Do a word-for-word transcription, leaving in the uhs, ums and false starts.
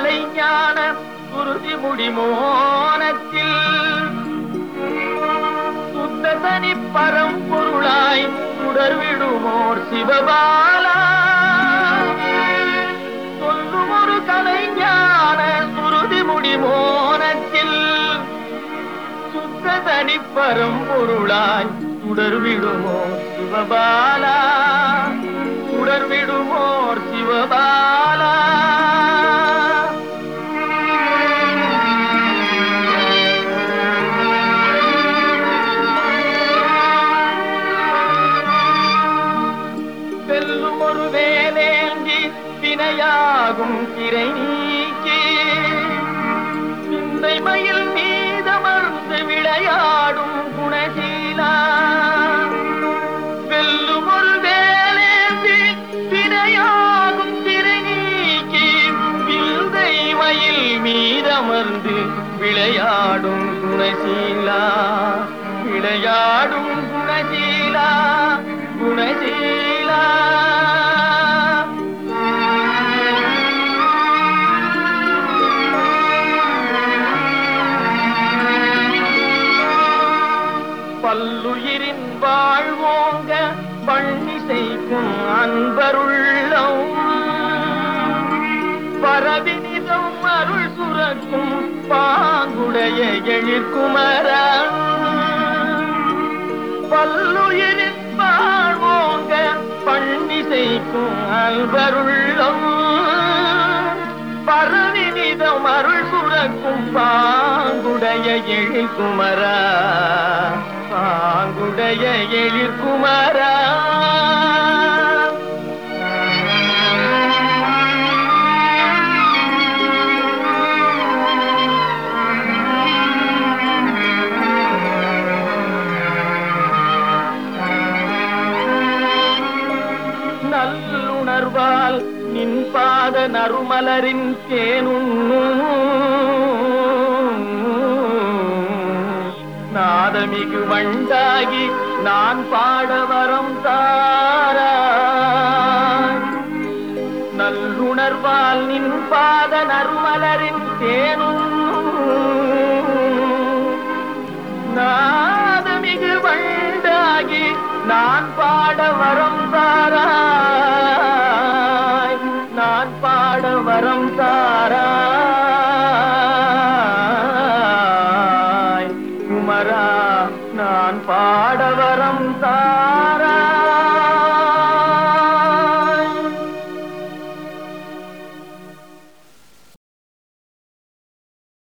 கலைஞான குருதி முடிமோனத்தில் சுத்த தனி பரம்பொருளாய் சுடர்விடுமோர் சிவபாலா சொல்லும் ஒரு கலைஞான குருதி முடிமோனத்தில் சுத்த தனி பரம்பொருளாய் சுடர்விடுமோர் சிவபாலா சுடர்விடுமோர் சிவபாலா செல்லும் ஒரு வேலேந்தி வினையாகும் திரை நீக்கி சிந்தை மயில் மீதமர்ந்து விளையாடும் குணசீலா வெல்லும் ஒரு வேலேந்தி வினையாகும் திரை நீக்கி சிந்தை மயில் மீதமர்ந்து விளையாடும் குணசீலா விளையாடும் குணசீலா குணசீலா பல்லுயிரின் வாழ்வோங்க பள்ளிசைக்கும் அன்பருள்ளம் பரவினிதம் அருள் சுரக்கும் பாங்குடைய எழிற்குமரா பல்லுயிரின் வாழ்வோங்க பள்ளிசைக்கும் அன்பருள்ளம் பரவினிதம் அருள் சுரக்கும் பாங்குடைய எழிற்குமரா பாங்குடைய எழிற்குமரா நல்லுணர்வால் நின் பாத நறுமலரின் தேனுண்ணும் நாதமிகு வண்டாகி நான் பாட வரம் தாராய் நல்லுணர்வால் நின் பாத நறுமலரின் தேனுண்ணும் நாதமிகு வண்டாகி நான் பாட வரம் தாராய் நான் பாட வரம் தாராய் குமரா நான் பாட வரம் தாராய்